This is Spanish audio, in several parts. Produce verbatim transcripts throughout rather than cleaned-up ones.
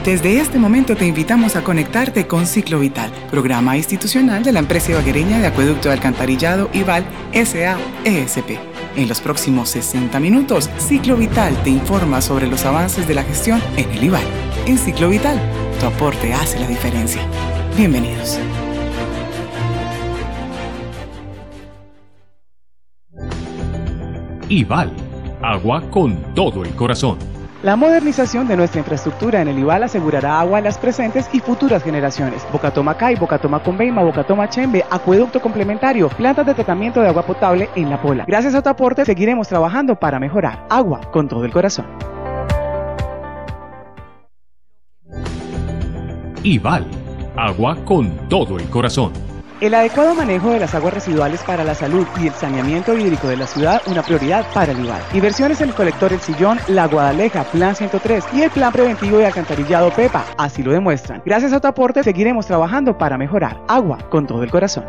Desde este momento te invitamos a conectarte con Ciclo Vital, programa institucional de la empresa ibaguereña de acueducto de alcantarillado IVAL S A E S P. En los próximos sesenta minutos, Ciclo Vital te informa sobre los avances de la gestión en el IVAL. En Ciclo Vital, tu aporte hace la diferencia. Bienvenidos. IVAL, agua con todo el corazón. La modernización de nuestra infraestructura en el IVAL asegurará agua a las presentes y futuras generaciones. Bocatoma Cay, Bocatoma Conveima, Bocatoma Chembe, acueducto complementario, plantas de tratamiento de agua potable en La Pola. Gracias a tu aporte seguiremos trabajando para mejorar. Agua con todo el corazón. IVAL, agua con todo el corazón. El adecuado manejo de las aguas residuales para la salud y el saneamiento hídrico de la ciudad, una prioridad para el IVAL. Inversiones en el colector El Sillón, La Guadaleja, Plan ciento tres y el Plan Preventivo de Alcantarillado PEPA, así lo demuestran. Gracias a tu aporte seguiremos trabajando para mejorar. Agua con todo el corazón.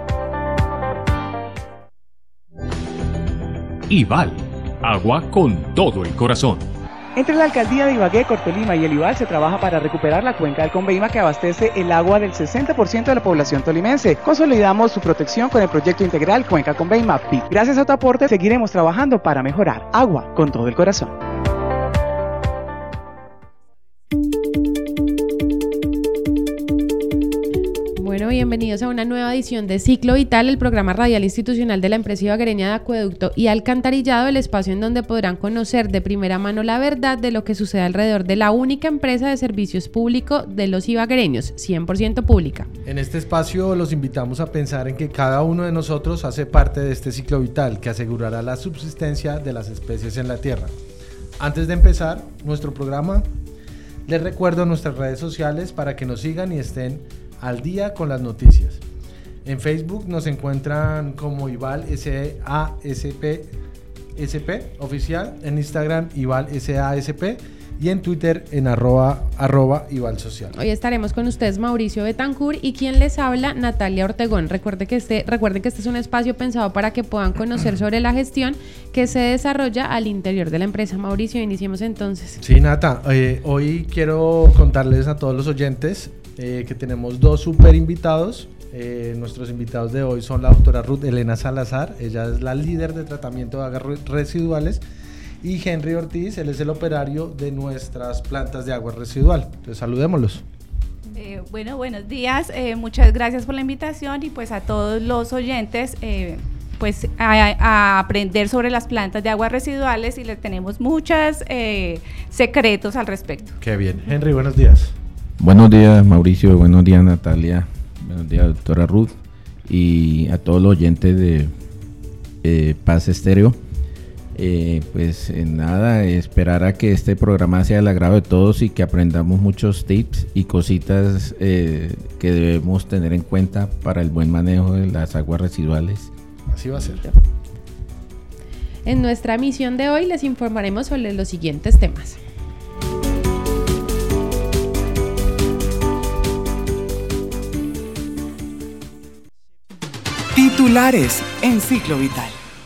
IVAL, agua con todo el corazón. Entre la Alcaldía de Ibagué, Cortolima y el IVAL se trabaja para recuperar la cuenca del Conveima que abastece el agua del sesenta por ciento de la población tolimense. Consolidamos su protección con el proyecto integral Cuenca Conveima P I C. Gracias a tu aporte seguiremos trabajando para mejorar. Agua con todo el corazón. Bueno, bienvenidos a una nueva edición de Ciclo Vital, el programa radial institucional de la empresa ibaguereña de acueducto y alcantarillado, el espacio en donde podrán conocer de primera mano la verdad de lo que sucede alrededor de la única empresa de servicios públicos de los ibaguereños, cien por ciento pública. En este espacio los invitamos a pensar en que cada uno de nosotros hace parte de este ciclo vital que asegurará la subsistencia de las especies en la tierra. Antes de empezar nuestro programa, les recuerdo nuestras redes sociales para que nos sigan y estén al día con las noticias. En Facebook nos encuentran como IVAL S A S P S P oficial, en Instagram IVAL S A S P y en Twitter en arroba, arroba IVAL social. Hoy estaremos con ustedes Mauricio Betancourt y quien les habla Natalia Ortegón. Recuerde que este, recuerden que este es un espacio pensado para que puedan conocer sobre la gestión que se desarrolla al interior de la empresa. Mauricio, iniciemos entonces. Sí, Nata, eh, hoy quiero contarles a todos los oyentes Eh, que tenemos dos super invitados. Eh, nuestros invitados de hoy son la doctora Ruth Elena Salazar, ella es la líder de tratamiento de aguas residuales, y Henry Ortiz, él es el operario de nuestras plantas de agua residual. Entonces saludémoslos. Eh, bueno, buenos días, eh, muchas gracias por la invitación y pues a todos los oyentes eh, pues a, a aprender sobre las plantas de aguas residuales y les tenemos muchos eh, secretos al respecto. Qué bien. Henry, buenos días. Buenos días, Mauricio, buenos días, Natalia, buenos días, doctora Ruth, y a todos los oyentes de eh, Paz Estéreo. Eh, pues eh, nada, esperar a que este programa sea del agrado de todos y que aprendamos muchos tips y cositas eh, que debemos tener en cuenta para el buen manejo de las aguas residuales. Así va a ser. En nuestra misión de hoy les informaremos sobre los siguientes temas. Titulares en Ciclo Vital.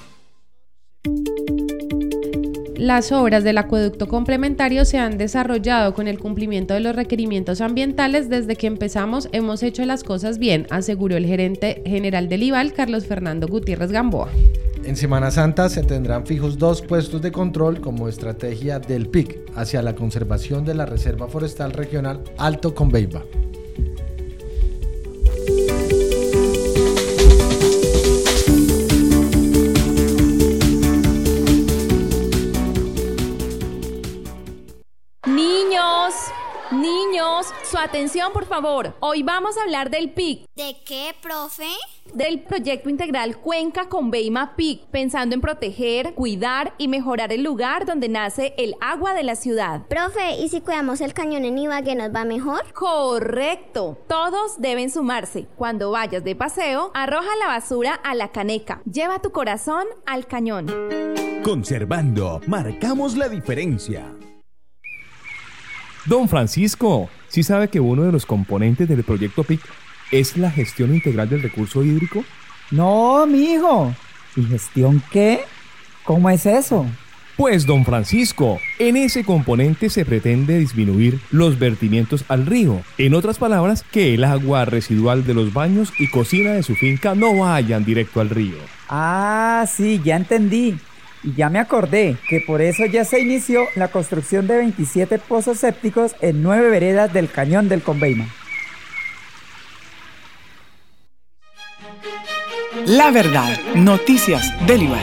Las obras del acueducto complementario se han desarrollado con el cumplimiento de los requerimientos ambientales. Desde que empezamos hemos hecho las cosas bien, aseguró el gerente general del IVAL, Carlos Fernando Gutiérrez Gamboa. En Semana Santa se tendrán fijos dos puestos de control como estrategia del P I C hacia la conservación de la Reserva Forestal Regional Alto Conveima. Niños, su atención por favor. Hoy vamos a hablar del P I C. ¿De qué, profe? Del proyecto integral Cuenca Conveima P I C, pensando en proteger, cuidar y mejorar el lugar donde nace el agua de la ciudad. Profe, ¿y si cuidamos el cañón en Ibagué nos va mejor? Correcto. Todos deben sumarse. Cuando vayas de paseo, arroja la basura a la caneca. Lleva tu corazón al cañón. Conservando, marcamos la diferencia. Don Francisco, ¿sí sabe que uno de los componentes del proyecto P I C es la gestión integral del recurso hídrico? No, mijo. ¿Y gestión qué? ¿Cómo es eso? Pues don Francisco, en ese componente se pretende disminuir los vertimientos al río. En otras palabras, que el agua residual de los baños y cocina de su finca no vayan directo al río. Ah, sí, ya entendí. Y ya me acordé que por eso ya se inició la construcción de veintisiete pozos sépticos en nueve veredas del Cañón del Conveima. La verdad, noticias del Ival.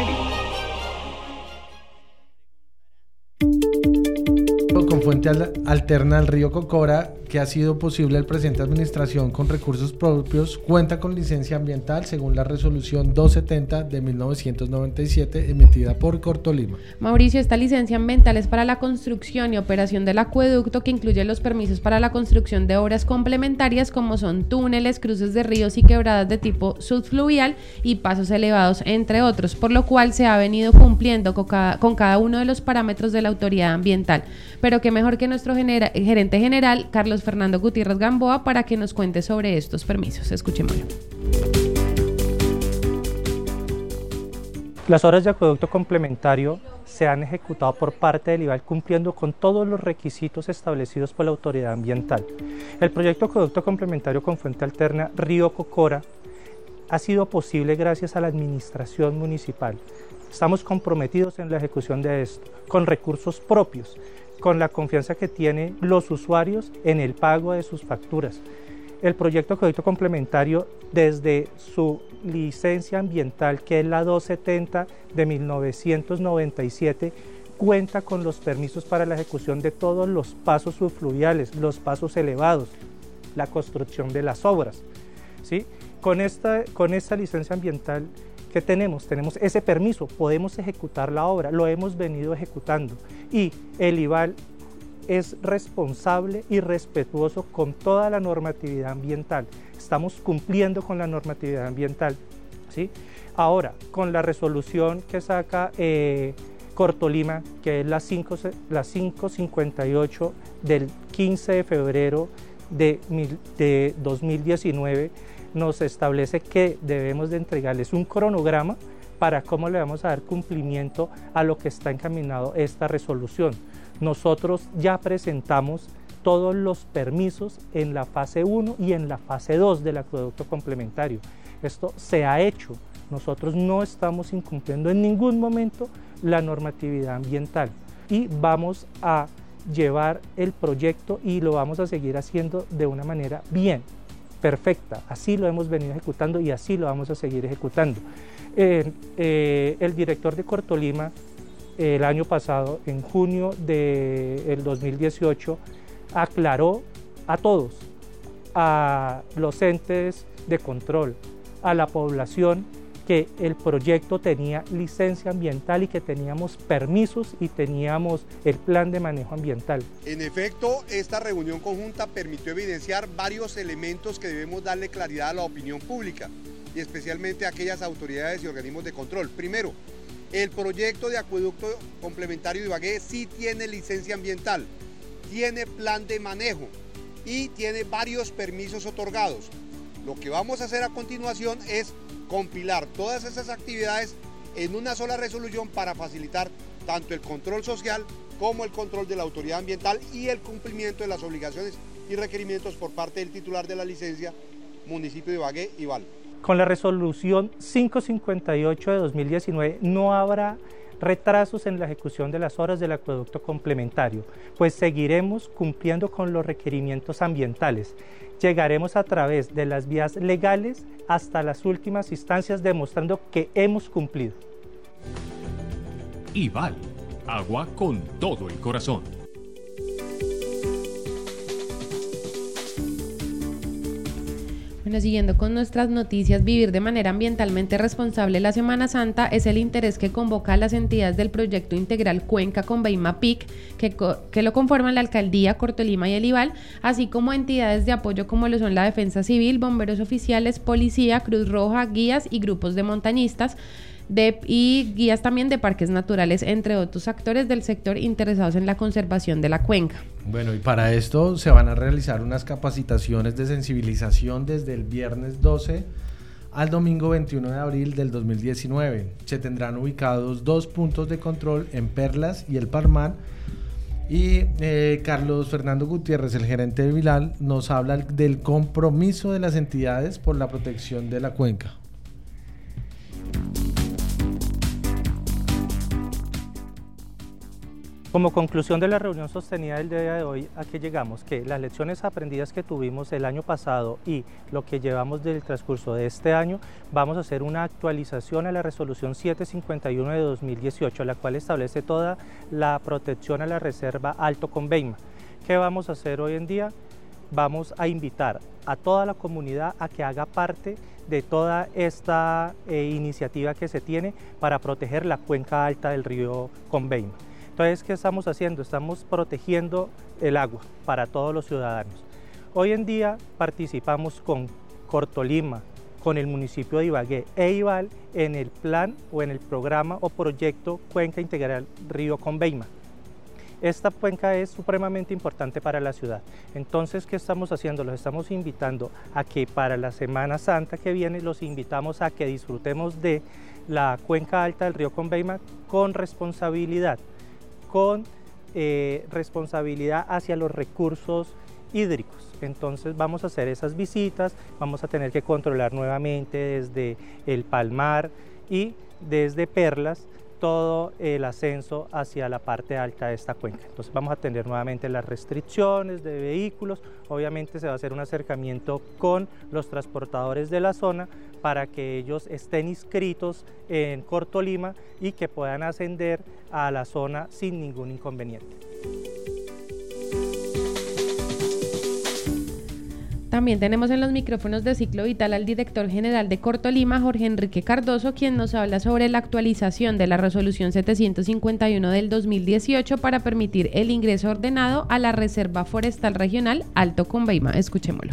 Con fuente al- alterna al río Cocora, que ha sido posible el presente administración con recursos propios, cuenta con licencia ambiental según la resolución doscientos setenta de mil novecientos noventa y siete emitida por Cortolima. Mauricio, esta licencia ambiental es para la construcción y operación del acueducto, que incluye los permisos para la construcción de obras complementarias como son túneles, cruces de ríos y quebradas de tipo subfluvial y pasos elevados, entre otros, por lo cual se ha venido cumpliendo con cada, con cada uno de los parámetros de la autoridad ambiental. Pero qué mejor que nuestro genera, gerente general, Carlos Fernando Gutiérrez Gamboa, para que nos cuente sobre estos permisos. Escuchémoslo. Las obras de acueducto complementario se han ejecutado por parte del Ival cumpliendo con todos los requisitos establecidos por la autoridad ambiental. El proyecto acueducto complementario con fuente alterna Río Cocora ha sido posible gracias a la administración municipal. Estamos comprometidos en la ejecución de esto, con recursos propios, con la confianza que tienen los usuarios en el pago de sus facturas. El proyecto acueducto complementario, desde su licencia ambiental, que es la doscientos setenta de mil novecientos noventa y siete, cuenta con los permisos para la ejecución de todos los pasos subfluviales, los pasos elevados, la construcción de las obras, ¿sí? Con esta, con esta licencia ambiental que tenemos, tenemos ese permiso, podemos ejecutar la obra, lo hemos venido ejecutando, y el Ival es responsable y respetuoso con toda la normatividad ambiental. Estamos cumpliendo con la normatividad ambiental, ¿sí? Ahora, con la resolución que saca eh, Cortolima, que es la, cinco, la quinientos cincuenta y ocho del quince de febrero de, de dos mil diecinueve, nos establece que debemos de entregarles un cronograma para cómo le vamos a dar cumplimiento a lo que está encaminado esta resolución. Nosotros ya presentamos todos los permisos en la fase uno y en la fase dos del acueducto complementario. Esto se ha hecho. Nosotros no estamos incumpliendo en ningún momento la normatividad ambiental y vamos a llevar el proyecto y lo vamos a seguir haciendo de una manera bien, perfecta. Así lo hemos venido ejecutando y así lo vamos a seguir ejecutando. Eh, eh, el director de Cortolima, eh, el año pasado, en junio del dos mil dieciocho, aclaró a todos, a los entes de control, a la población, que el proyecto tenía licencia ambiental y que teníamos permisos y teníamos el plan de manejo ambiental. En efecto, esta reunión conjunta permitió evidenciar varios elementos que debemos darle claridad a la opinión pública y especialmente a aquellas autoridades y organismos de control. Primero, el proyecto de acueducto complementario de Ibagué sí tiene licencia ambiental, tiene plan de manejo y tiene varios permisos otorgados. Lo que vamos a hacer a continuación es compilar todas esas actividades en una sola resolución para facilitar tanto el control social como el control de la autoridad ambiental y el cumplimiento de las obligaciones y requerimientos por parte del titular de la licencia, municipio de Ibagué, Ival. Con la resolución quinientos cincuenta y ocho de dos mil diecinueve no habrá retrasos en la ejecución de las obras del acueducto complementario, pues seguiremos cumpliendo con los requerimientos ambientales. Llegaremos a través de las vías legales hasta las últimas instancias demostrando que hemos cumplido. Ival, agua con todo el corazón. Bueno, siguiendo con nuestras noticias, vivir de manera ambientalmente responsable la Semana Santa es el interés que convoca a las entidades del proyecto integral Cuenca Conveima P I C, que, que lo conforman la Alcaldía, Cortolima y el Ival, así como entidades de apoyo como lo son la Defensa Civil, bomberos oficiales, policía, Cruz Roja, guías y grupos de montañistas, de, y guías también de parques naturales, entre otros actores del sector interesados en la conservación de la cuenca. Bueno, y para esto se van a realizar unas capacitaciones de sensibilización desde el viernes doce al domingo veintiuno de abril del dos mil diecinueve. Se tendrán ubicados dos puntos de control en Perlas y El Palmar. Y eh, Carlos Fernando Gutiérrez, el gerente de Vilal, nos habla del compromiso de las entidades por la protección de la cuenca. Como conclusión de la reunión sostenida del día de hoy, ¿a qué llegamos? Que las lecciones aprendidas que tuvimos el año pasado y lo que llevamos del transcurso de este año, vamos a hacer una actualización a la resolución setecientos cincuenta y uno de dos mil dieciocho, la cual establece toda la protección a la reserva Alto Conveima. ¿Qué vamos a hacer hoy en día? Vamos a invitar a toda la comunidad a que haga parte de toda esta eh, iniciativa que se tiene para proteger la cuenca alta del río Conveima. Entonces, ¿qué estamos haciendo? Estamos protegiendo el agua para todos los ciudadanos. Hoy en día participamos con Cortolima, con el municipio de Ibagué e Ival en el plan o en el programa o proyecto Cuenca Integral Río Conveima. Esta cuenca es supremamente importante para la ciudad. Entonces, ¿qué estamos haciendo? Los estamos invitando a que para la Semana Santa que viene los invitamos a que disfrutemos de la cuenca alta del río Conveima con responsabilidad. con eh, responsabilidad hacia los recursos hídricos. Entonces vamos a hacer esas visitas, vamos a tener que controlar nuevamente desde el Palmar y desde Perlas todo el ascenso hacia la parte alta de esta cuenca. Entonces vamos a tener nuevamente las restricciones de vehículos, obviamente se va a hacer un acercamiento con los transportadores de la zona para que ellos estén inscritos en Cortolima y que puedan ascender a la zona sin ningún inconveniente. También tenemos en los micrófonos de Ciclo Vital al director general de Cortolima, Jorge Enrique Cardoso, quien nos habla sobre la actualización de la resolución setecientos cincuenta y uno del dos mil dieciocho para permitir el ingreso ordenado a la Reserva Forestal Regional Alto Conveima. Escuchémoslo.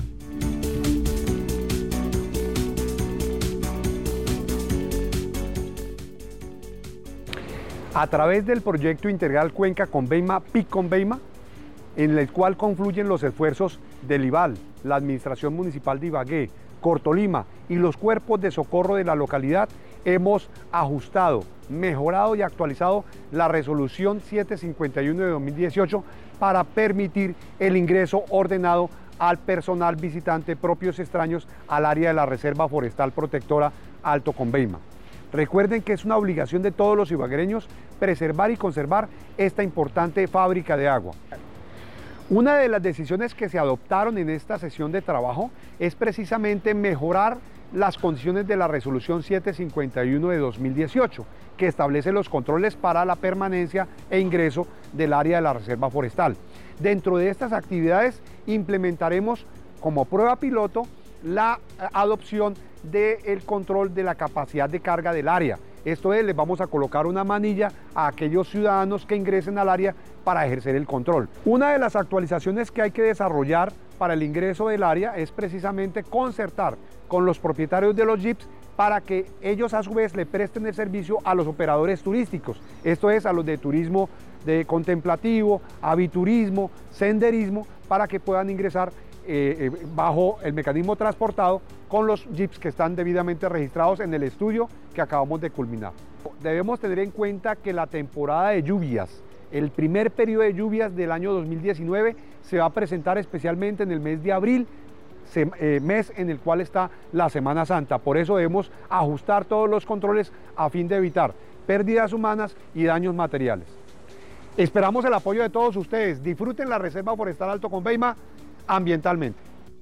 A través del proyecto integral Cuenca Conveima, P I C Conveima, en el cual confluyen los esfuerzos del Ival, la Administración Municipal de Ibagué, Cortolima y los cuerpos de socorro de la localidad, hemos ajustado, mejorado y actualizado la resolución setecientos cincuenta y uno de dos mil dieciocho para permitir el ingreso ordenado al personal visitante propios extraños al área de la Reserva Forestal Protectora Alto Conveima. Recuerden que es una obligación de todos los ibaguereños preservar y conservar esta importante fábrica de agua. Una de las decisiones que se adoptaron en esta sesión de trabajo es precisamente mejorar las condiciones de la resolución setecientos cincuenta y uno de dos mil dieciocho, que establece los controles para la permanencia e ingreso del área de la reserva forestal. Dentro de estas actividades implementaremos como prueba piloto la adopción del control de la capacidad de carga del área. Esto es, les vamos a colocar una manilla a aquellos ciudadanos que ingresen al área para ejercer el control. Una de las actualizaciones que hay que desarrollar para el ingreso del área es precisamente concertar con los propietarios de los jeeps para que ellos a su vez le presten el servicio a los operadores turísticos. Esto es, a los de turismo de contemplativo, aviturismo, senderismo, para que puedan ingresar Eh, eh, bajo el mecanismo transportado con los jeeps que están debidamente registrados en el estudio que acabamos de culminar. Debemos tener en cuenta que la temporada de lluvias, el primer periodo de lluvias del año dos mil diecinueve se va a presentar especialmente en el mes de abril, se, eh, mes en el cual está la Semana Santa. Por eso debemos ajustar todos los controles a fin de evitar pérdidas humanas y daños materiales. Esperamos el apoyo de todos ustedes. Disfruten la Reserva Forestal Alto Conveima ambientalmente.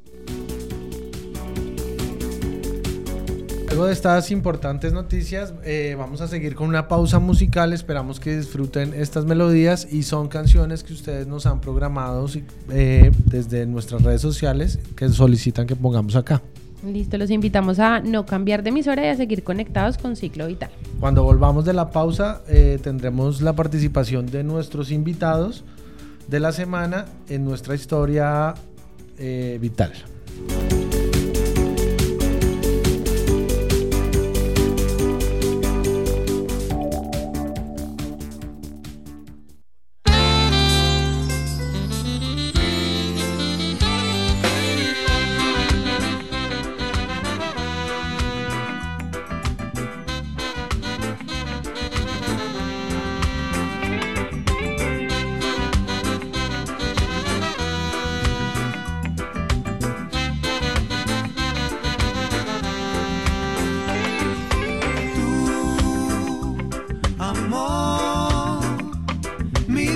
Luego de estas importantes noticias, eh, vamos a seguir con una pausa musical. Esperamos que disfruten estas melodías y son canciones que ustedes nos han programado eh, desde nuestras redes sociales que solicitan que pongamos acá. Listo, los invitamos a no cambiar de emisora y a seguir conectados con Ciclo Vital. Cuando volvamos de la pausa, eh, tendremos la participación de nuestros invitados de la semana en nuestra historia eh, vital.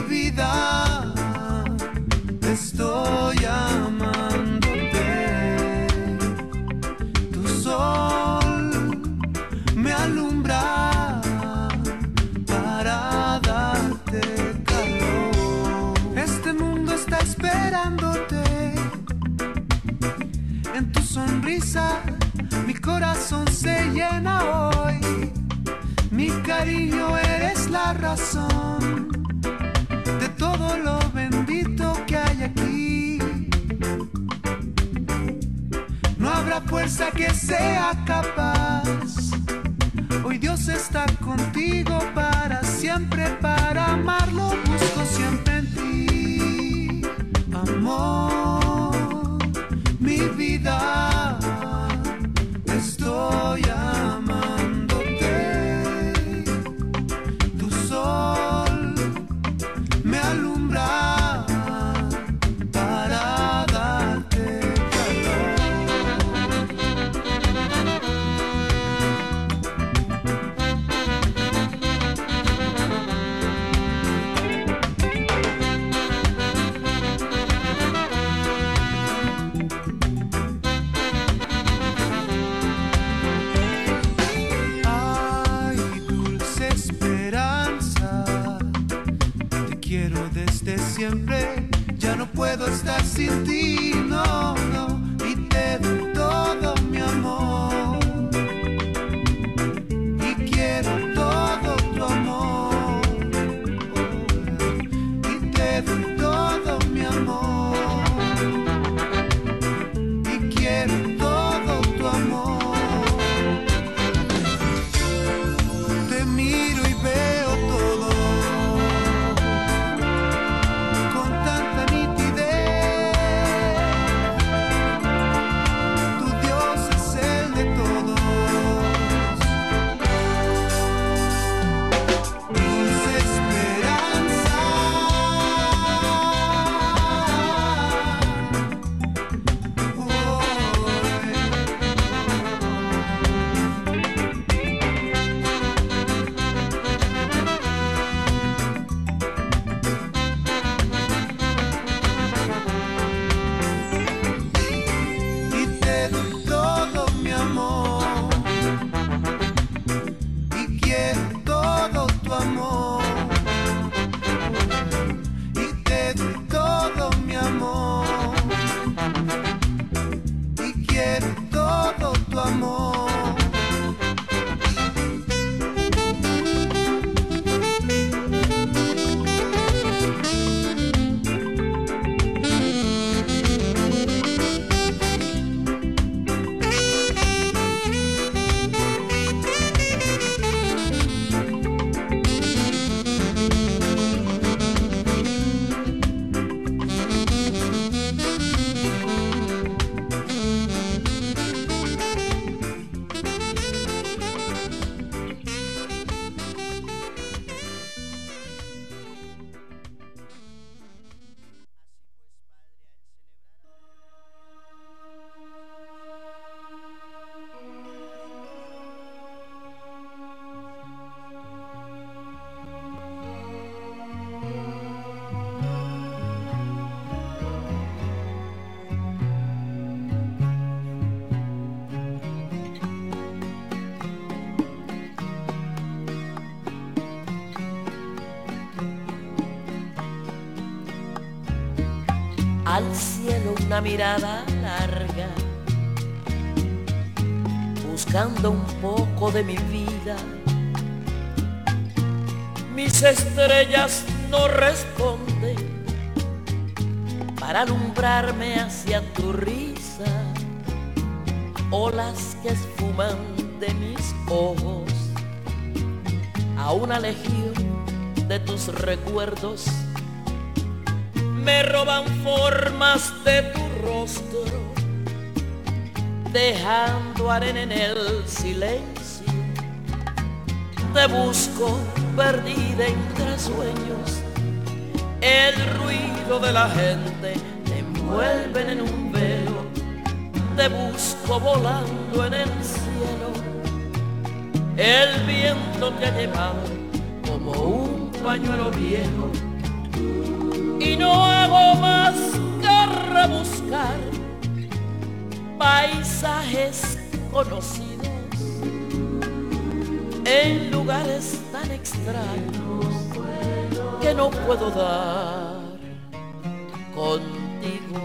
vida, estoy amándote. Tu sol me alumbra para darte calor. Este mundo está esperándote. En tu sonrisa mi corazón se llena hoy. Mi cariño, eres la razón de todo lo bendito que hay aquí. No habrá fuerza que sea capaz. Hoy Dios está contigo para siempre, para amarlo busco siempre en ti. Amor, mi vida, estoy amándote. Tu sol me alumbra para darte siempre, ya no puedo estar sin ti, no, no, y te doy todo mi amor, y quiero todo tu amor, oh, y te doy todo mi amor, y quiero todo tu amor. Te miro y veo todo al cielo una mirada larga, buscando un poco de mi vida. Mis estrellas no responden para alumbrarme hacia tu risa, olas que esfuman de mis ojos a una legión de tus recuerdos. Me roban formas de tu rostro, dejando arena en el silencio. Te busco perdida entre sueños, el ruido de la gente te envuelven en un velo. Te busco volando en el cielo, el viento te ha llevado como un pañuelo viejo. rebuscar paisajes conocidos en lugares tan extraños que no puedo dar contigo.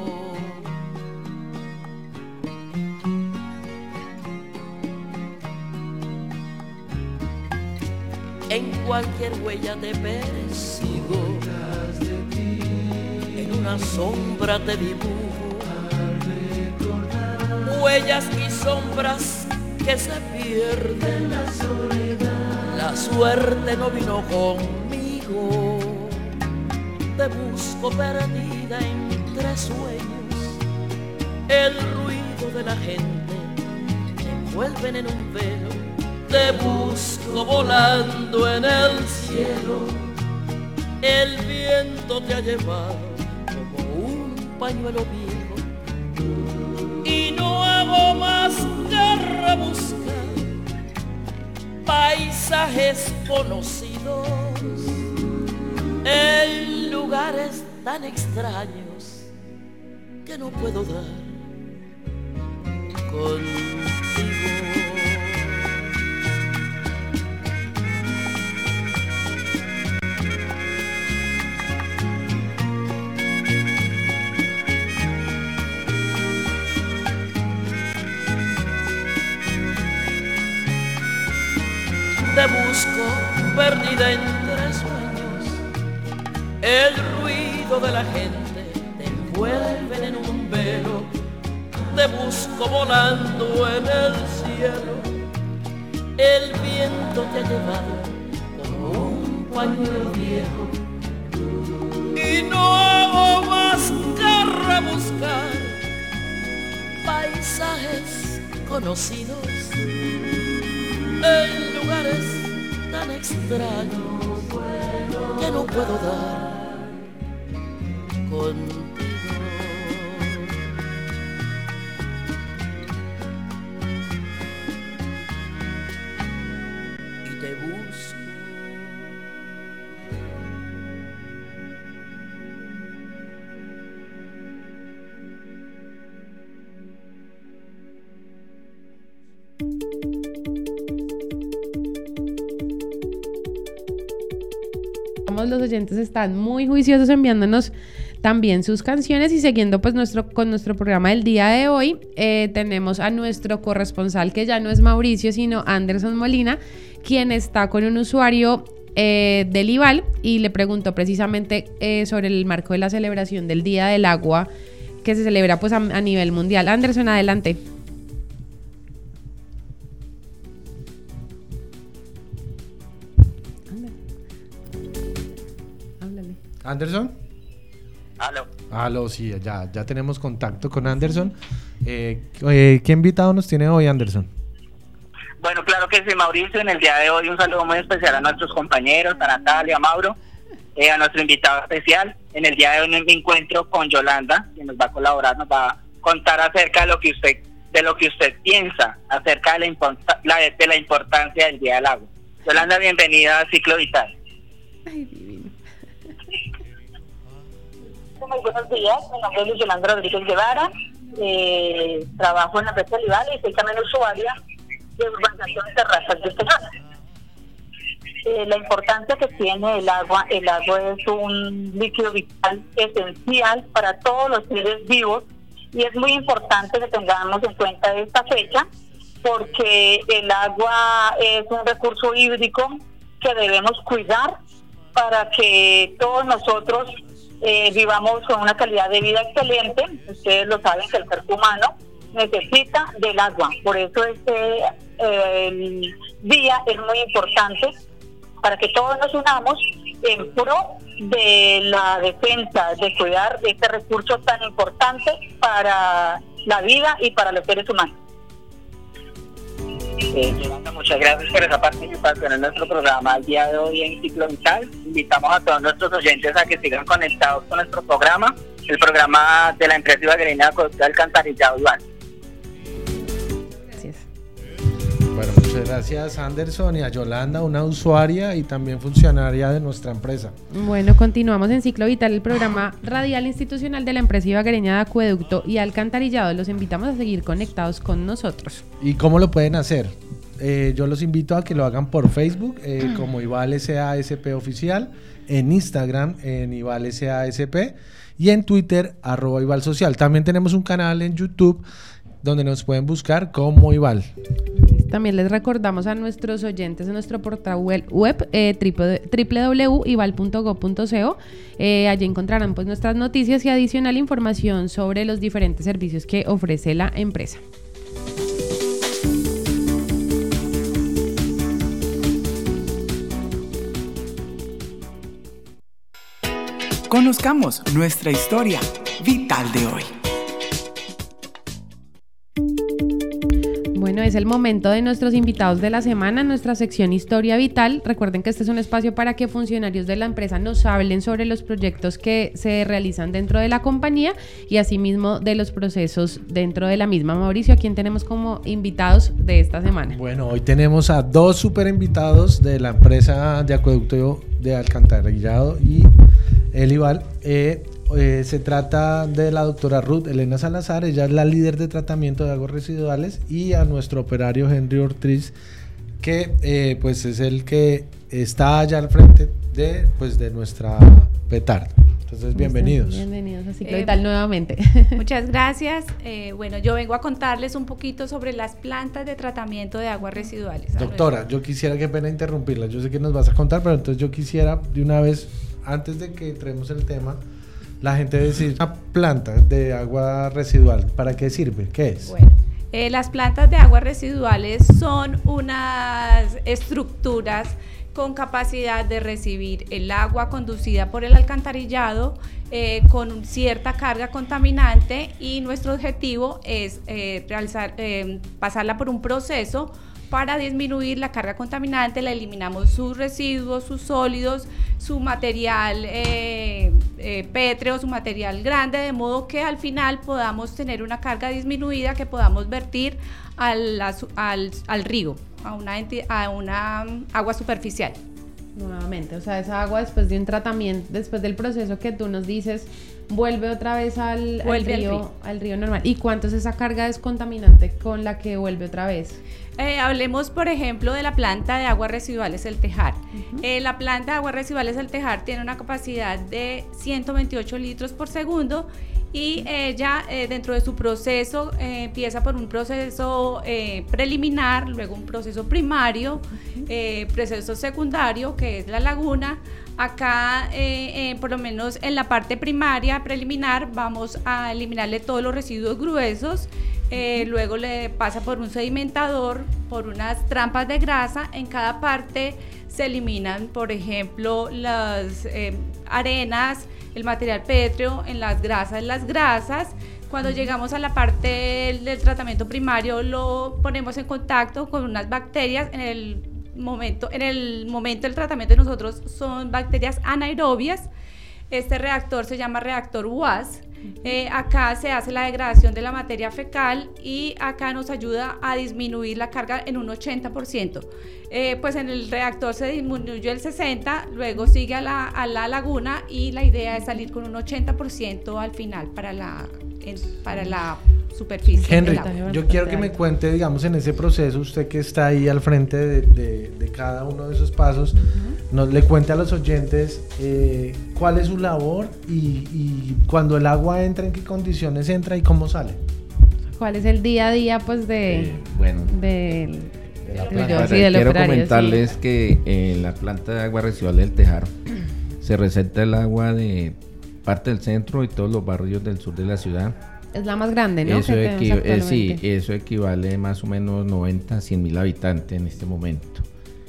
En cualquier huella te persigo, en una sombra te dibujo, huellas y sombras que se pierden. La soledad, la suerte no vino conmigo. Te busco perdida entre sueños, el ruido de la gente te envuelven en un velo. Te busco volando en el cielo, el viento te ha llevado como un pañuelo viejo y no hago más que rebuscar paisajes conocidos en lugares tan extraños que no puedo dar contigo. Te busco perdida entre sueños, el ruido de la gente te envuelve en un velo. Te busco volando en el cielo, el viento te ha llevado como un pañuelo viejo y no hago más que rebuscar paisajes conocidos en lugares tan extraños que no puedo dar contigo. Y te busco. Los oyentes están muy juiciosos enviándonos también sus canciones y siguiendo pues nuestro, con nuestro programa del día de hoy. Eh, tenemos a nuestro corresponsal, que ya no es Mauricio sino Anderson Molina, quien está con un usuario eh, del IVAL y le preguntó precisamente eh, sobre el marco de la celebración del Día del Agua que se celebra pues a, a nivel mundial. Anderson, adelante. ¿Anderson? Aló. Aló, sí, ya, ya tenemos contacto con Anderson. Eh, eh, ¿Qué invitado nos tiene hoy, Anderson? Bueno, claro que sí, Mauricio. En el día de hoy un saludo muy especial a nuestros compañeros, a Natalia, a Mauro, eh, a nuestro invitado especial. En el día de hoy me encuentro con Yolanda, quien nos va a colaborar, nos va a contar acerca de lo que usted, de lo que usted piensa acerca de la, importa, la, de la importancia del Día del Agua. Yolanda, bienvenida a Ciclo Vital. Ay, divino. Muy buenos días, mi nombre es Yolanda Rodríguez Guevara, eh, trabajo en la empresa Lival y soy también usuaria de urbanización de terrazas de Tejada. Eh, la importancia que tiene el agua, el agua es un líquido vital esencial para todos los seres vivos y es muy importante que tengamos en cuenta esta fecha porque el agua es un recurso hídrico que debemos cuidar para que todos nosotros Eh, vivamos con una calidad de vida excelente. Ustedes lo saben que el cuerpo humano necesita del agua, por eso este eh, el día es muy importante para que todos nos unamos en pro de la defensa, de cuidar de este recurso tan importante para la vida y para los seres humanos. Eh, muchas gracias por esa participación en nuestro programa el día de hoy en Ciclo Vital. Invitamos a todos nuestros oyentes a que sigan conectados con nuestro programa, el programa de la empresa ibaguereña de acueducto y alcantarillado IVAL. Gracias. Bueno, muchas gracias Anderson y a Yolanda, una usuaria y también funcionaria de nuestra empresa. Bueno, continuamos en Ciclo Vital, el programa radial institucional de la empresa ibaguereña de acueducto y alcantarillado. Los invitamos a seguir conectados con nosotros. ¿Y cómo lo pueden hacer? Eh, yo los invito a que lo hagan por Facebook eh, como Ival S A S P Oficial, en Instagram en Ival S A S P y en Twitter arroba Ival Social. También tenemos un canal en YouTube donde nos pueden buscar como Ival. También les recordamos a nuestros oyentes en nuestro portal web, web eh, doble u doble u doble u punto ival punto gob punto co. Eh, allí encontrarán pues nuestras noticias y adicional información sobre los diferentes servicios que ofrece la empresa. Conozcamos nuestra historia vital de hoy. Bueno, es el momento de nuestros invitados de la semana, nuestra sección Historia Vital. Recuerden que este es un espacio para que funcionarios de la empresa nos hablen sobre los proyectos que se realizan dentro de la compañía y asimismo de los procesos dentro de la misma. Mauricio, ¿a quién tenemos como invitados de esta semana? Bueno, hoy tenemos a dos super invitados de la empresa de acueducto de alcantarillado y el Ival. Eh, Eh, se trata de la doctora Ruth Elena Salazar, ella es la líder de tratamiento de aguas residuales, y a nuestro operario Henry Ortiz, que eh, pues es el que está allá al frente de, pues, de nuestra petarda. Entonces, bienvenidos. Bienvenidos a Ciclo Eh, Vital nuevamente. Muchas gracias. Eh, bueno, yo vengo a contarles un poquito sobre las plantas de tratamiento de aguas residuales. Doctora, yo quisiera, qué pena interrumpirla, yo sé que nos vas a contar, pero entonces yo quisiera de una vez, antes de que entremos en el tema, la gente decir, una planta de agua residual, ¿para qué sirve? ¿Qué es? Bueno, eh, las plantas de aguas residuales son unas estructuras con capacidad de recibir el agua conducida por el alcantarillado eh, con cierta carga contaminante, y nuestro objetivo es eh, realizar, eh, pasarla por un proceso para disminuir la carga contaminante. Le eliminamos sus residuos, sus sólidos, su material eh, eh, pétreo, su material grande, de modo que al final podamos tener una carga disminuida que podamos vertir al, al, al río, a una, a una agua superficial. Nuevamente, o sea, esa agua después de un tratamiento, después del proceso que tú nos dices, vuelve otra vez al, vuelve al, río, al río, al río normal. ¿Y cuánto es esa carga descontaminante con la que vuelve otra vez? Eh, hablemos, por ejemplo, de la planta de aguas residuales El Tejar. Uh-huh. Eh, la planta de aguas residuales El Tejar tiene una capacidad de ciento veintiocho litros por segundo, y ella eh, dentro de su proceso eh, empieza por un proceso eh, preliminar, luego un proceso primario, uh-huh. eh, proceso secundario, que es la laguna. Acá, eh, eh, por lo menos en la parte primaria preliminar, vamos a eliminarle todos los residuos gruesos. Eh, luego le pasa por un sedimentador, por unas trampas de grasa. En cada parte se eliminan, por ejemplo, las eh, arenas, el material pétreo, en las grasas, las grasas. Cuando llegamos a la parte del, del tratamiento primario, lo ponemos en contacto con unas bacterias. En el momento, en el momento del tratamiento de nosotros son bacterias anaerobias. Este reactor se llama reactor W A S. Eh, acá se hace la degradación de la materia fecal y acá nos ayuda a disminuir la carga en un ochenta por ciento. Eh, pues en el reactor se disminuyó el sesenta por ciento, luego sigue a la, a la laguna, y la idea es salir con un ochenta por ciento al final para la, en, para la superficie. Henry, yo quiero que me cuente, digamos, en ese proceso, usted que está ahí al frente de, de, de cada uno de esos pasos, uh-huh. nos le cuente a los oyentes eh, cuál es su labor y, y cuando el agua entra, en qué condiciones entra y cómo sale. ¿Cuál es el día a día, pues, de, eh, bueno, de, de la planta? Sí, quiero operario, comentarles sí. que en la planta de agua residual del Tejar se receta el agua de parte del centro y todos los barrios del sur de la ciudad. Es la más grande, ¿no? Eso, equi- eh, sí, eso equivale más o menos noventa a cien mil habitantes en este momento.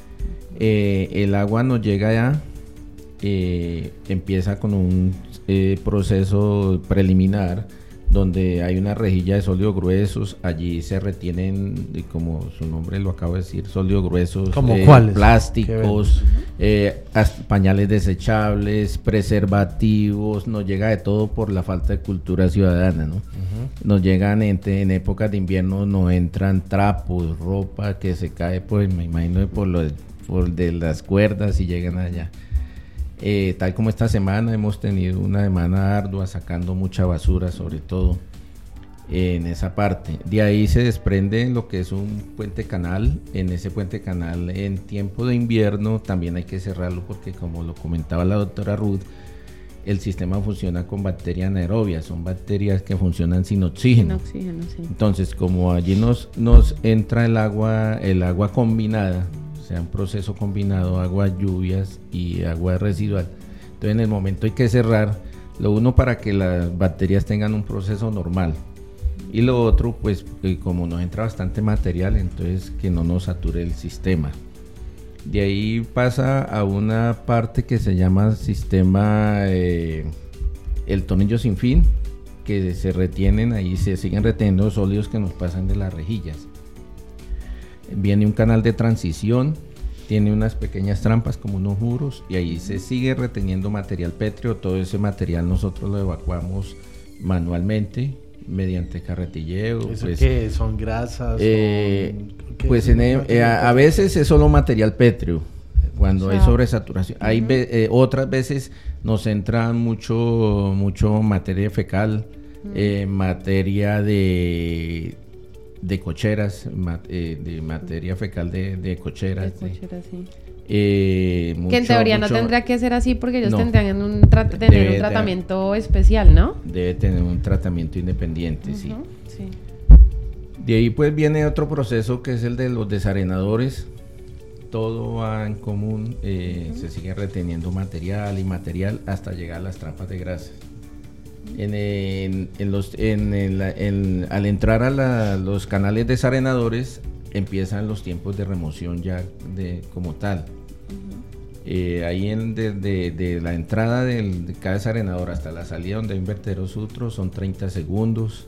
Eh, el agua nos llega ya, eh, empieza con un eh, proceso preliminar donde hay una rejilla de sólidos gruesos. Allí se retienen, como su nombre lo acabo de decir, sólidos gruesos, ¿Como eh, cuáles? plásticos, eh, pañales desechables, preservativos. Nos llega de todo por la falta de cultura ciudadana, ¿no? Uh-huh. Nos llegan en, en épocas de invierno, nos entran trapos, ropa que se cae, pues me imagino por lo de, por de las cuerdas y llegan allá. Eh, tal como esta semana hemos tenido una semana ardua sacando mucha basura, sobre todo eh, en esa parte. De ahí se desprende lo que es un puente canal. En ese puente canal, en tiempo de invierno, también hay que cerrarlo porque, como lo comentaba la doctora Ruth, el sistema funciona con bacterias anaerobias, son bacterias que funcionan sin oxígeno. Sin oxígeno, sí. Entonces, como allí nos, nos entra el agua, el agua combinada, sea un proceso combinado, agua, lluvias y agua residual. Entonces en el momento hay que cerrar, lo uno para que las bacterias tengan un proceso normal, y lo otro pues eh, como nos entra bastante material, entonces que no nos sature el sistema. De ahí pasa a una parte que se llama sistema eh, el tornillo sin fin, que se retienen ahí, se siguen reteniendo sólidos que nos pasan de las rejillas. Viene un canal de transición, tiene unas pequeñas trampas como unos muros, y ahí se sigue reteniendo material pétreo. Todo ese material nosotros lo evacuamos manualmente mediante carretilleo. ¿Eso pues, qué? ¿Son grasas? Eh, ¿Son, pues en, eh, a, a veces es solo material pétreo cuando o sea, hay sobresaturación. Uh-huh. Hay ve, eh, otras veces nos entra mucho, mucho materia fecal, uh-huh. eh, materia de... de cocheras, mat, eh, de materia fecal de, de cocheras. De cocheras, sí. Eh, mucho, que en teoría mucho, no tendría que ser así porque ellos no, tendrían un tra- tener debe, un tratamiento debe, especial, ¿no? Debe tener un tratamiento independiente, uh-huh, sí. sí. De ahí pues viene otro proceso que es el de los desarenadores. Todo va en común, eh, uh-huh. se sigue reteniendo material y material hasta llegar a las trampas de grasa. En, en, en los, en el, en, al entrar a la, los canales desarenadores empiezan los tiempos de remoción ya de, como tal. Uh-huh. eh, ahí en, de, de, de la entrada del, de cada desarenador hasta la salida donde hay un vertedero sutro son treinta segundos.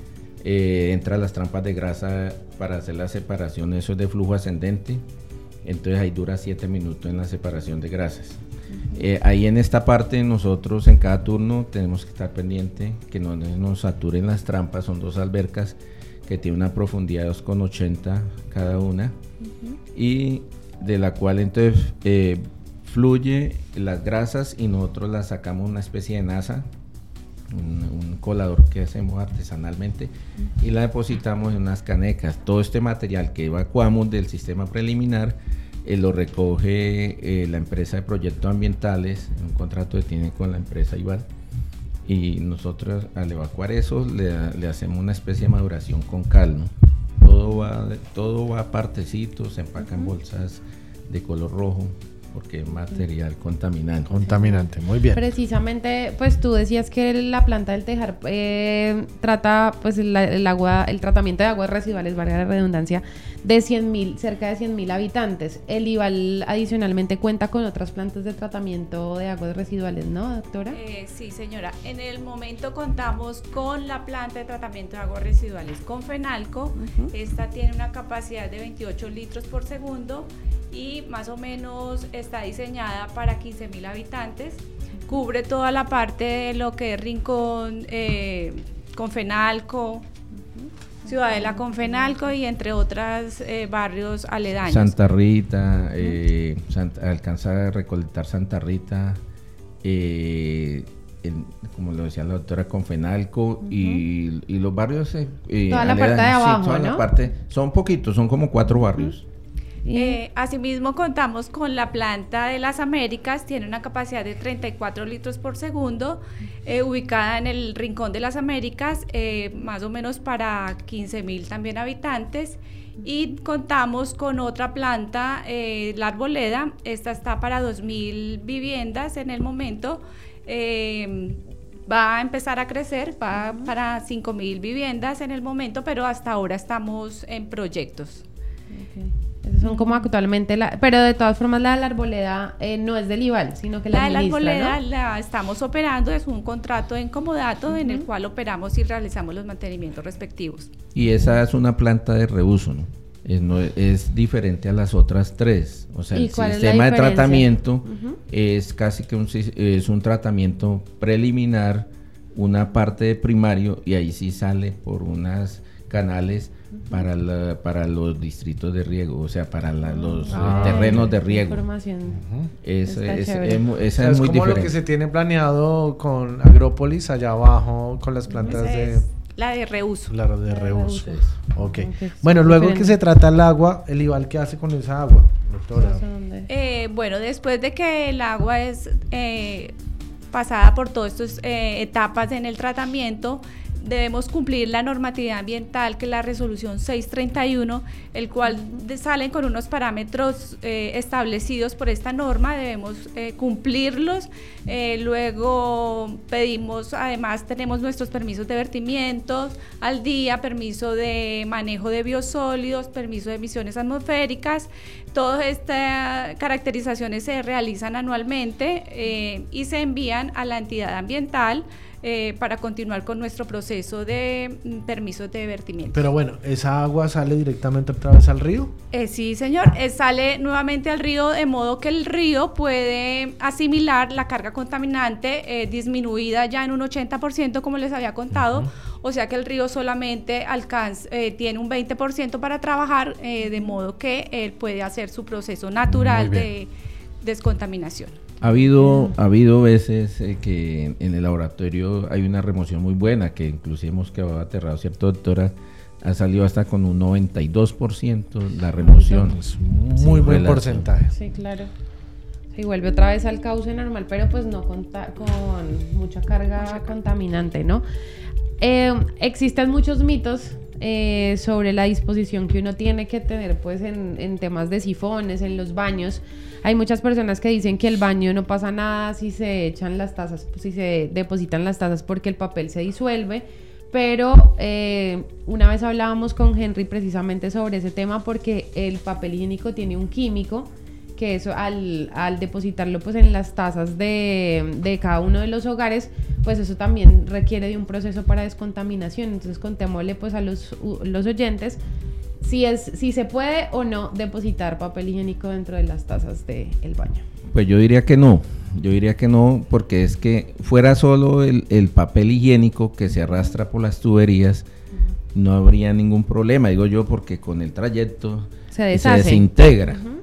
Eh, entra las trampas de grasa para hacer la separación, eso es de flujo ascendente, entonces ahí dura siete minutos en la separación de grasas. Eh, ahí en esta parte nosotros en cada turno tenemos que estar pendiente que no nos saturen las trampas. Son dos albercas que tienen una profundidad de dos coma ochenta cada una, uh-huh. y de la cual entonces eh, fluye las grasas y nosotros las sacamos una especie de nasa, un, un colador que hacemos artesanalmente, uh-huh. y la depositamos en unas canecas. Todo este material que evacuamos del sistema preliminar Eh, lo recoge eh, la empresa de proyectos ambientales, un contrato que tiene con la empresa Ival, y nosotros al evacuar eso le, le hacemos una especie de maduración con cal, ¿no? Todo va, todo va a partecitos, se empaca en bolsas de color rojo porque es material contaminante. Contaminante, muy bien. Precisamente, pues tú decías que la planta del Tejar eh, trata, pues el, el agua, el tratamiento de aguas residuales, valga la redundancia, de cien mil, cerca de cien mil habitantes. El Ival adicionalmente cuenta con otras plantas de tratamiento de aguas residuales, ¿no, doctora? Eh, sí, señora. En el momento contamos con la planta de tratamiento de aguas residuales con Fenalco. Uh-huh. Esta tiene una capacidad de veintiocho litros por segundo y más o menos está diseñada para quince mil habitantes. Cubre toda la parte de lo que es Rincón eh, con Fenalco, uh-huh. Ciudadela con Fenalco y entre otros eh, barrios aledaños. Santa Rita, uh-huh. eh, Santa, alcanza a recolectar Santa Rita, eh, en, como lo decía la doctora, con Fenalco, uh-huh. y, y los barrios eh, toda la parte de abajo, sí, toda ¿no? la parte, son poquitos, son como cuatro barrios. Uh-huh. Eh, asimismo contamos con la planta de las Américas, tiene una capacidad de treinta y cuatro litros por segundo, eh, ubicada en el Rincón de las Américas, eh, más o menos para quince mil también habitantes, y contamos con otra planta, eh, la Arboleda. Esta está para dos mil viviendas en el momento, eh, va a empezar a crecer, va uh-huh. para cinco mil viviendas en el momento, pero hasta ahora estamos en proyectos. Okay. Eso son como actualmente, la, pero de todas formas la de la arboleda eh, no es del IVAL, sino que la, la de la administra, arboleda, ¿no? la estamos operando, es un contrato en comodato uh-huh. en el cual operamos y realizamos los mantenimientos respectivos. Y esa es una planta de reuso, ¿no? Es, no, es diferente a las otras tres. O sea, el sistema de tratamiento uh-huh. es casi que un, es un tratamiento preliminar, una parte de primario, y ahí sí sale por unas canales uh-huh. para la, para los distritos de riego, o sea, para la, los ah, terrenos de riego. Información. Uh-huh. Es, es, es, es, esa o sea, es, es muy como diferente. Lo que se tiene planeado con Agrópolis allá abajo, con las plantas Esa de... Es la de reuso. La de reuso. reuso. Okay. ok. Bueno, luego diferente. Que se trata el agua, ¿el IVAL qué hace con esa agua, doctora? Eh, bueno, después de que el agua es eh, pasada por todas estas eh, etapas en el tratamiento, debemos cumplir la normatividad ambiental, que es la resolución seiscientos treinta y uno, el cual de, salen con unos parámetros eh, establecidos por esta norma, debemos eh, cumplirlos. Eh, luego pedimos, además tenemos nuestros permisos de vertimientos al día, permiso de manejo de biosólidos, permiso de emisiones atmosféricas. Todas estas caracterizaciones se realizan anualmente eh, y se envían a la entidad ambiental Eh, para continuar con nuestro proceso de mm, permisos de vertimiento. Pero bueno, ¿esa agua sale directamente otra vez al río? Eh, sí, señor, eh, sale nuevamente al río, de modo que el río puede asimilar la carga contaminante eh, disminuida ya en un ochenta por ciento, como les había contado, uh-huh. o sea que el río solamente alcanza, eh, tiene un veinte por ciento para trabajar, eh, de modo que él puede hacer su proceso natural de descontaminación. Ha habido, ha habido veces eh, que en el laboratorio hay una remoción muy buena, que inclusive hemos quedado aterrados, ¿cierto, doctora? Ha salido hasta con un noventa y dos por ciento la remoción. Es muy sí, buen porcentaje. Sí, claro. Y vuelve otra vez al cauce normal, pero pues no con, con mucha carga contaminante, ¿no? Eh, existen muchos mitos eh, sobre la disposición que uno tiene que tener pues en, en temas de sifones, en los baños. Hay muchas personas que dicen que el baño no pasa nada si se echan las tazas, si se depositan las tazas porque el papel se disuelve, pero eh, una vez hablábamos con Henry precisamente sobre ese tema porque el papel higiénico tiene un químico que eso al, al depositarlo pues en las tazas de, de cada uno de los hogares, pues eso también requiere de un proceso para descontaminación. Entonces contémosle pues a los, los oyentes si es si se puede o no depositar papel higiénico dentro de las tazas del baño. Pues yo diría que no, yo diría que no, porque es que fuera solo el, el papel higiénico que se arrastra por las tuberías, uh-huh. no habría ningún problema, digo yo, porque con el trayecto se, deshace. se desintegra. Uh-huh.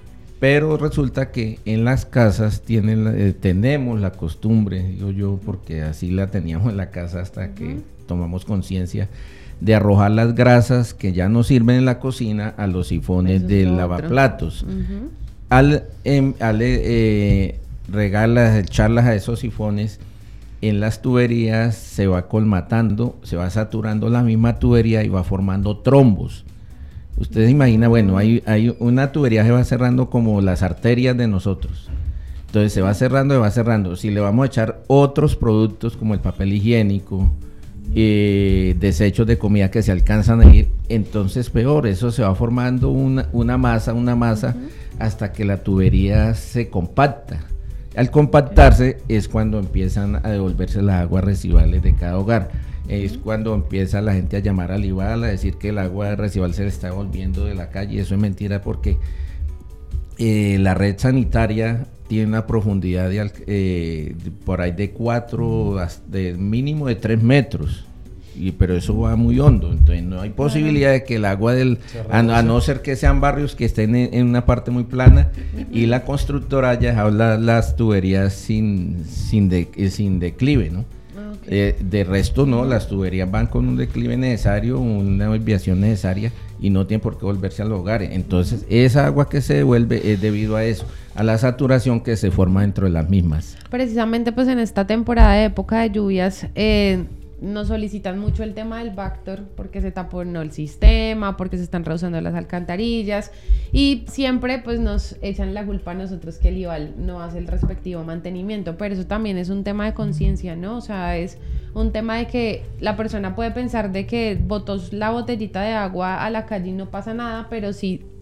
Pero resulta que en las casas tienen, eh, tenemos la costumbre, digo yo, porque así la teníamos en la casa hasta uh-huh. que tomamos conciencia, de arrojar las grasas que ya no sirven en la cocina a los sifones de lavaplatos. Uh-huh. Al, eh, al eh, regarlas, echarlas a esos sifones, en las tuberías se va colmatando, se va saturando la misma tubería y va formando trombos. Ustedes imaginan, bueno, hay, hay una tubería que va cerrando como las arterias de nosotros. Entonces se va cerrando, se va cerrando. Si le vamos a echar otros productos como el papel higiénico, Eh, desechos de comida que se alcanzan a ir, entonces peor, eso se va formando una, una masa, una masa uh-huh. hasta que la tubería se compacta. Al compactarse es cuando empiezan a devolverse las aguas residuales de cada hogar. Es uh-huh. cuando empieza la gente a llamar al IVAL a decir que el agua residual se le está volviendo de la calle. Eso es mentira porque eh, la red sanitaria tiene una profundidad de, eh, de por ahí de cuatro, de mínimo de tres metros, y, pero eso va muy hondo, entonces no hay posibilidad de que el agua del, a, a no ser que sean barrios que estén en, en una parte muy plana, y la constructora haya dejado la, las tuberías sin, sin, de, sin declive, ¿no? Okay. Eh, de resto no, las tuberías van con un declive necesario, una desviación necesaria, y no tienen por qué volverse a los hogares. Entonces esa agua que se devuelve es debido a eso, a la saturación que se forma dentro de las mismas. Precisamente pues en esta temporada de época de lluvias eh, nos solicitan mucho el tema del Bactor porque se taponó el sistema, porque se están rehusando las alcantarillas, y siempre pues nos echan la culpa a nosotros que el IVAL no hace el respectivo mantenimiento, pero eso también es un tema de conciencia, ¿no? O sea, es un tema de que la persona puede pensar de que botó la botellita de agua a la calle y no pasa nada, pero si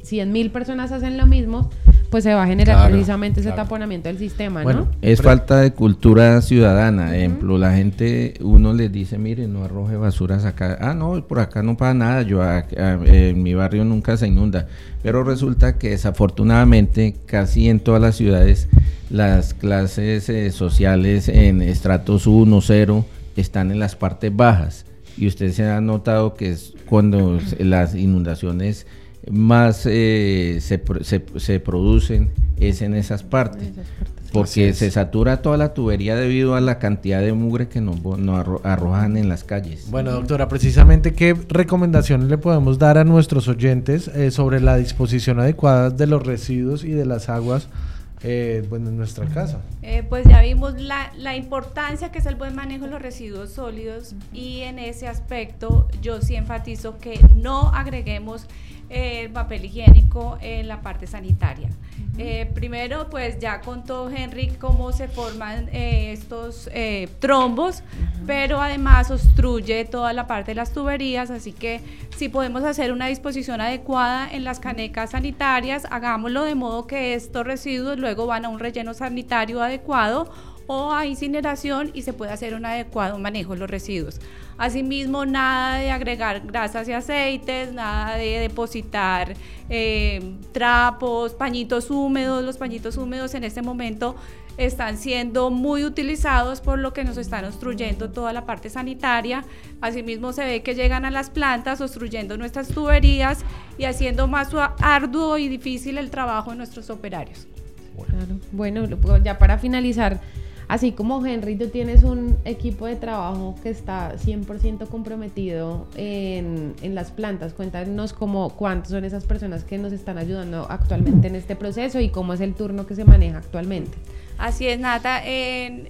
cien mil personas hacen lo mismo, pues se va a generar Claro, precisamente ese claro. taponamiento del sistema, Bueno, ¿no? es falta de cultura ciudadana. Ejemplo, la gente, uno les dice, mire, no arroje basuras acá. Ah, no, por acá no pasa nada, yo a- a- en mi barrio nunca se inunda. Pero resulta que desafortunadamente casi en todas las ciudades las clases eh, sociales en estratos uno, cero están en las partes bajas. Y usted se ha notado que es cuando se- las inundaciones más eh, se, pro- se, se producen es en esas partes, porque se satura toda la tubería debido a la cantidad de mugre que nos, bo- nos arro- arrojan en las calles. Bueno, doctora, precisamente qué recomendaciones le podemos dar a nuestros oyentes eh, sobre la disposición adecuada de los residuos y de las aguas eh, bueno, en nuestra casa. Eh, pues ya vimos la, la importancia que es el buen manejo de los residuos sólidos y en ese aspecto yo sí enfatizo que no agreguemos eh, el papel higiénico en la parte sanitaria. Eh, primero, pues ya contó Henry cómo se forman eh, estos eh, trombos, uh-huh. pero además obstruye toda la parte de las tuberías, así que si podemos hacer una disposición adecuada en las canecas sanitarias, hagámoslo de modo que estos residuos luego van a un relleno sanitario adecuado o a incineración y se puede hacer un adecuado manejo de los residuos. Asimismo, nada de agregar grasas y aceites, nada de depositar eh, trapos, pañitos húmedos. Los pañitos húmedos en este momento están siendo muy utilizados por lo que nos están obstruyendo toda la parte sanitaria. Asimismo, se ve que llegan a las plantas obstruyendo nuestras tuberías y haciendo más arduo y difícil el trabajo de nuestros operarios. Claro. Bueno, ya para finalizar, así como Henry, tú tienes un equipo de trabajo que está cien por ciento comprometido en, en las plantas. Cuéntanos cómo, cuántas son esas personas que nos están ayudando actualmente en este proceso y cómo es el turno que se maneja actualmente. Así es, Nata. En,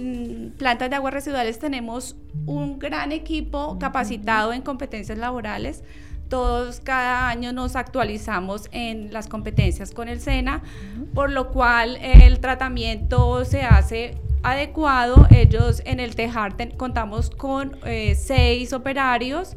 en plantas de aguas residuales tenemos un gran equipo capacitado en competencias laborales. Todos cada año nos actualizamos en las competencias con el SENA, uh-huh. por lo cual el tratamiento se hace adecuado. Ellos en el Tejar ten, contamos con eh, seis operarios,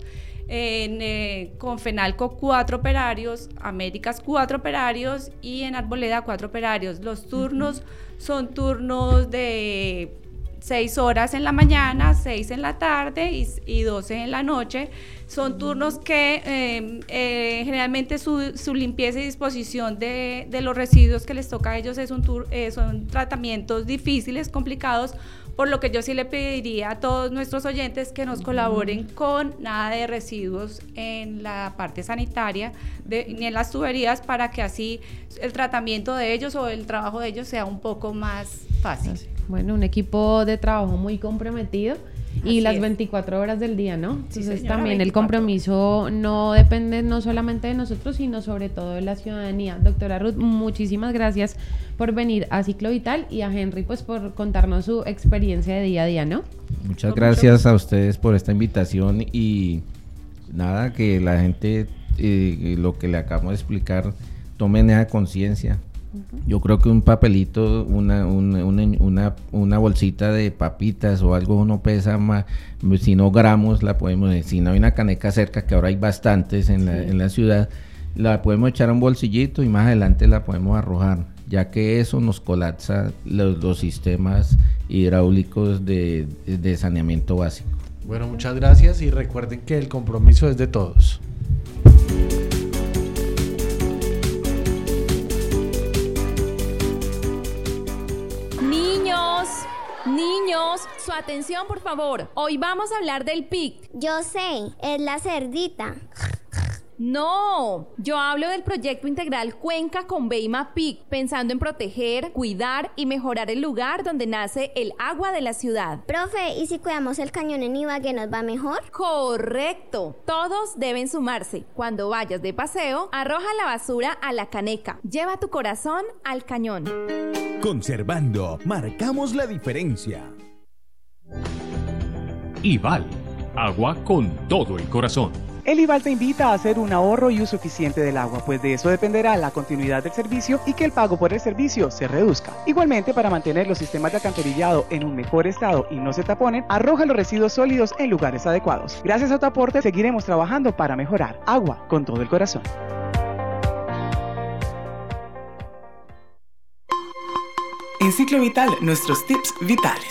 en eh, con Fenalco cuatro operarios, Américas cuatro operarios y en Arboleda cuatro operarios. Los turnos uh-huh. son turnos de seis horas en la mañana, seis en la tarde y, y doce en la noche. Son turnos que eh, eh, generalmente su, su limpieza y disposición de, de los residuos que les toca a ellos es un tur, eh, son tratamientos difíciles, complicados, por lo que yo sí le pediría a todos nuestros oyentes que nos colaboren con nada de residuos en la parte sanitaria de, ni en las tuberías, para que así el tratamiento de ellos o el trabajo de ellos sea un poco más fácil. Bueno, un equipo de trabajo muy comprometido. Y Así las es. veinticuatro horas del día, ¿no? Sí, Entonces señora, también el veinticuatro. compromiso no depende no solamente de nosotros, sino sobre todo de la ciudadanía. Doctora Ruth, muchísimas gracias por venir a Ciclo Vital y a Henry pues por contarnos su experiencia de día a día, ¿no? Muchas Con gracias mucho... a ustedes por esta invitación y nada, que la gente, eh, lo que le acabamos de explicar, tomen esa conciencia. Yo creo que un papelito, una, una, una, una, una bolsita de papitas o algo no pesa más, si no gramos, la podemos, si no hay una caneca cerca, que ahora hay bastantes en la, sí. en la ciudad, la podemos echar a un bolsillito y más adelante la podemos arrojar, ya que eso nos colapsa los, los sistemas hidráulicos de, de saneamiento básico. Bueno, muchas gracias y recuerden que el compromiso es de todos. Niños, su atención por favor. Hoy vamos a hablar del P I C. Yo sé, es la cerdita. No, yo hablo del proyecto integral Cuenca Conveima P I C, pensando en proteger, cuidar y mejorar el lugar donde nace el agua de la ciudad. Profe, ¿y si cuidamos el cañón en Ibagué nos va mejor? Correcto, todos deben sumarse. Cuando vayas de paseo, arroja la basura a la caneca. Lleva tu corazón al cañón. Conservando, marcamos la diferencia. Ival, agua con todo el corazón. El Ival te invita a hacer un ahorro y uso eficiente del agua, pues de eso dependerá la continuidad del servicio y que el pago por el servicio se reduzca. Igualmente, para mantener los sistemas de alcantarillado en un mejor estado y no se taponen, arroja los residuos sólidos en lugares adecuados. Gracias a tu aporte, seguiremos trabajando para mejorar. Agua con todo el corazón. En Ciclo Vital, nuestros tips vitales.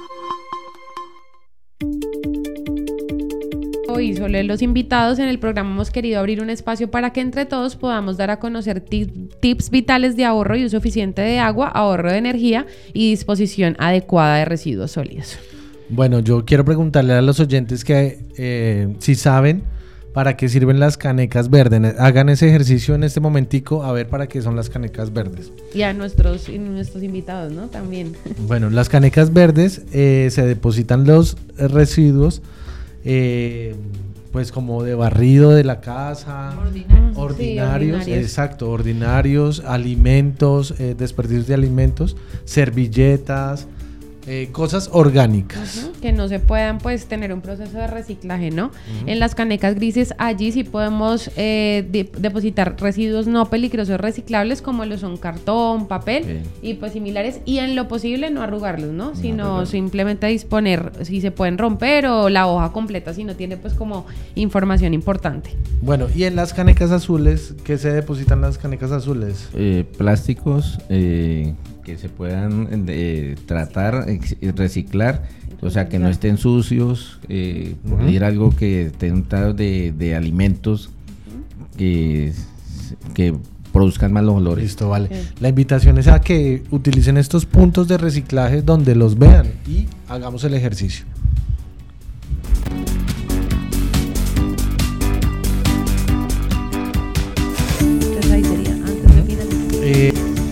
Hoy, solo los invitados en el programa hemos querido abrir un espacio para que entre todos podamos dar a conocer tips vitales de ahorro y uso eficiente de agua, ahorro de energía y disposición adecuada de residuos sólidos. Bueno, yo quiero preguntarle a los oyentes que eh, si saben para qué sirven las canecas verdes. Hagan ese ejercicio en este momentico a ver para qué son las canecas verdes. Y a nuestros, y nuestros invitados, ¿no? También. Bueno, las canecas verdes eh, se depositan los residuos eh, pues como de barrido de la casa, ordinarios, ordinarios, sí, ordinarios. Exacto, ordinarios, alimentos, eh, desperdicios de alimentos, servilletas, Eh, cosas orgánicas. Uh-huh, que no se puedan pues tener un proceso de reciclaje, ¿no? Uh-huh. En las canecas grises allí sí podemos eh, de- depositar residuos no peligrosos reciclables como lo son cartón, papel okay. y pues similares, y en lo posible no arrugarlos, ¿no? No sino arrugarlos. Simplemente disponer si se pueden romper o la hoja completa si no tiene pues como información importante. Bueno, y en las canecas azules, ¿qué se depositan las canecas azules? Eh, plásticos eh que se puedan eh, tratar, eh, reciclar, o sea, que no estén sucios, eh, uh-huh. por decir algo que estén untados de, de alimentos que, que produzcan malos olores. Listo, vale. Okay. La invitación es a que utilicen estos puntos de reciclaje donde los vean y hagamos el ejercicio. Entonces ahí sería, antes de finalizar. Eh,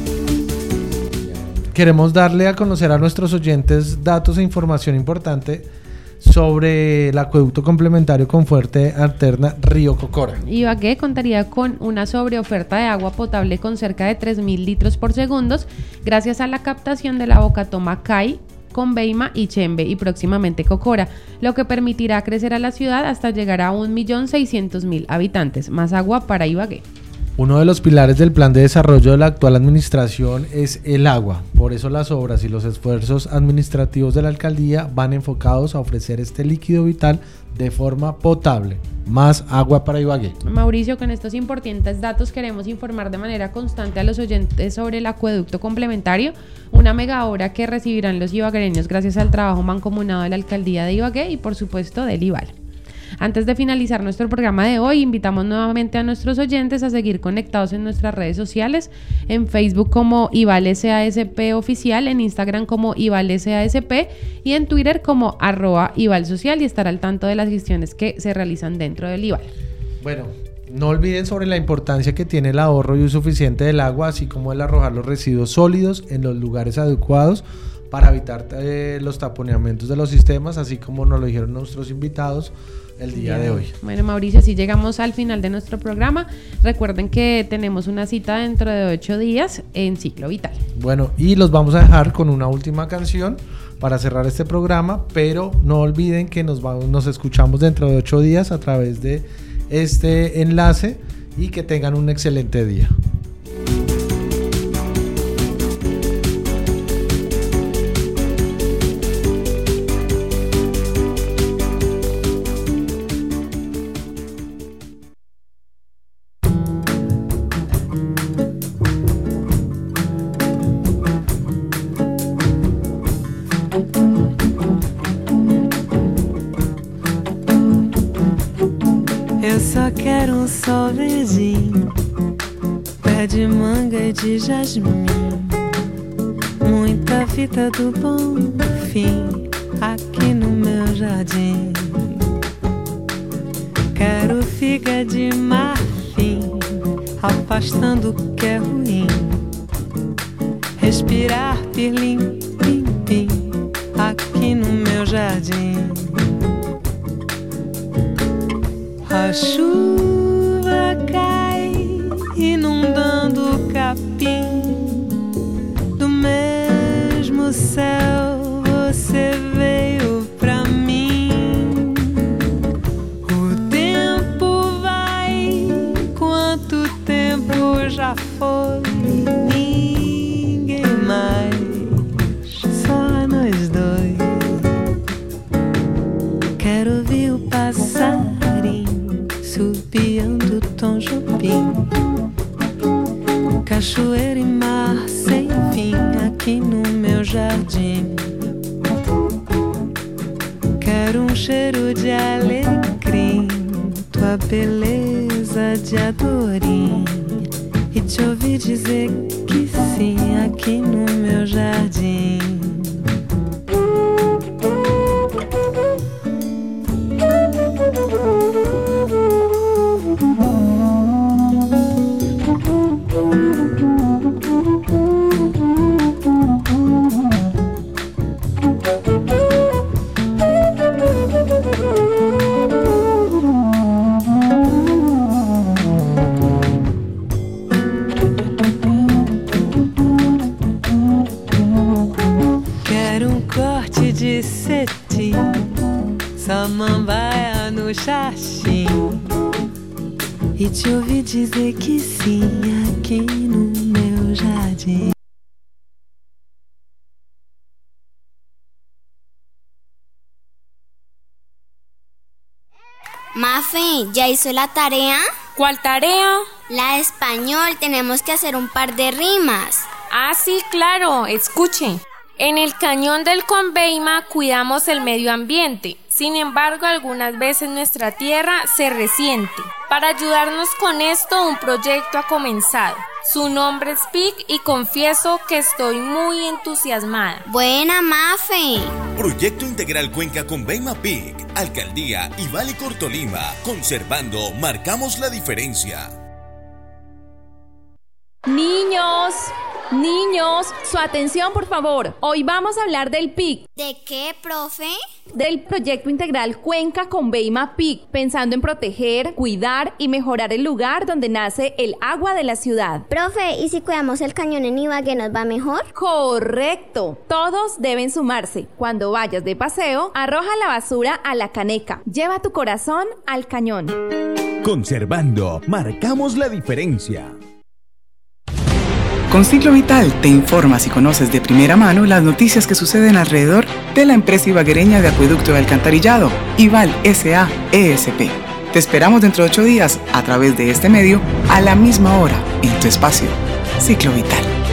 Queremos darle a conocer a nuestros oyentes datos e información importante sobre el acueducto complementario con fuente alterna Río Cocora. Ibagué contaría con una sobreoferta de agua potable con cerca de tres mil litros por segundo gracias a la captación de la bocatoma Cay, Conveima y Chembe y próximamente Cocora, lo que permitirá crecer a la ciudad hasta llegar a un millón seiscientos mil habitantes, más agua para Ibagué. Uno de los pilares del plan de desarrollo de la actual administración es el agua. Por eso las obras y los esfuerzos administrativos de la alcaldía van enfocados a ofrecer este líquido vital de forma potable. Más agua para Ibagué. Mauricio, con estos importantes datos queremos informar de manera constante a los oyentes sobre el acueducto complementario, una mega obra que recibirán los ibaguereños gracias al trabajo mancomunado de la alcaldía de Ibagué y por supuesto del IVAL. Antes de finalizar nuestro programa de hoy, invitamos nuevamente a nuestros oyentes a seguir conectados en nuestras redes sociales, en Facebook como IVAL S A S P Oficial, en Instagram como IVAL S A S P y en Twitter como arroba IVAL Social, y estar al tanto de las gestiones que se realizan dentro del IVAL. Bueno, no olviden sobre la importancia que tiene el ahorro y uso eficiente del agua, así como el arrojar los residuos sólidos en los lugares adecuados para evitar eh, los taponeamientos de los sistemas, así como nos lo dijeron nuestros invitados el día de hoy. Bueno, Mauricio, así llegamos al final de nuestro programa. Recuerden que tenemos una cita dentro de ocho días en Ciclo Vital. Bueno, y los vamos a dejar con una última canción para cerrar este programa, pero no olviden que nos, vamos, nos escuchamos dentro de ocho días a través de este enlace y que tengan un excelente día. Eu só quero um sol verdinho, pé de manga e de jasmim, muita fita do bom fim aqui no meu jardim. Quero figa de marfim, afastando o que é ruim, respirar pirlim, pim, pim aqui no meu jardim. A chuva cai, inundando o capim. Do mesmo céu você veio pra mim. O tempo vai, quanto tempo já foi? Ninguém mais, só nós dois. Quero ouvir o passarinho subiando Tom Jobim. cachoeira e mar sem fim aqui no meu jardim. Quero um cheiro de alecrim, tua beleza de adorim, e te ouvir dizer que sim aqui no meu jardim. Samambaia no xaxim, e te ouvi dizer que sim aqui no meu jardim. Mafe, ¿ya hizo la tarea? ¿Cuál tarea? La de español, tenemos que hacer un par de rimas. Ah, sí, claro, escuche. En el cañón del Conveima cuidamos el medio ambiente. Sin embargo, algunas veces nuestra tierra se resiente. Para ayudarnos con esto, un proyecto ha comenzado. Su nombre es P I C y confieso que estoy muy entusiasmada. Buena, Mafe. Proyecto Integral Cuenca Conveima P I C, Alcaldía y Valle Cortolima. Conservando, marcamos la diferencia. Niños, niños, su atención por favor. Hoy vamos a hablar del P I C. ¿De qué, profe? Del proyecto integral Cuenca Conveima P I C, pensando en proteger, cuidar y mejorar el lugar donde nace el agua de la ciudad. Profe, ¿y si cuidamos el cañón en Ibagué nos va mejor? Correcto, todos deben sumarse. Cuando vayas de paseo, arroja la basura a la caneca. Lleva tu corazón al cañón. Conservando, marcamos la diferencia. Con Ciclo Vital te informas y conoces de primera mano las noticias que suceden alrededor de la empresa ibaguereña de acueducto y alcantarillado, Ival S A E S P. Te esperamos dentro de ocho días a través de este medio a la misma hora en tu espacio. Ciclo Vital.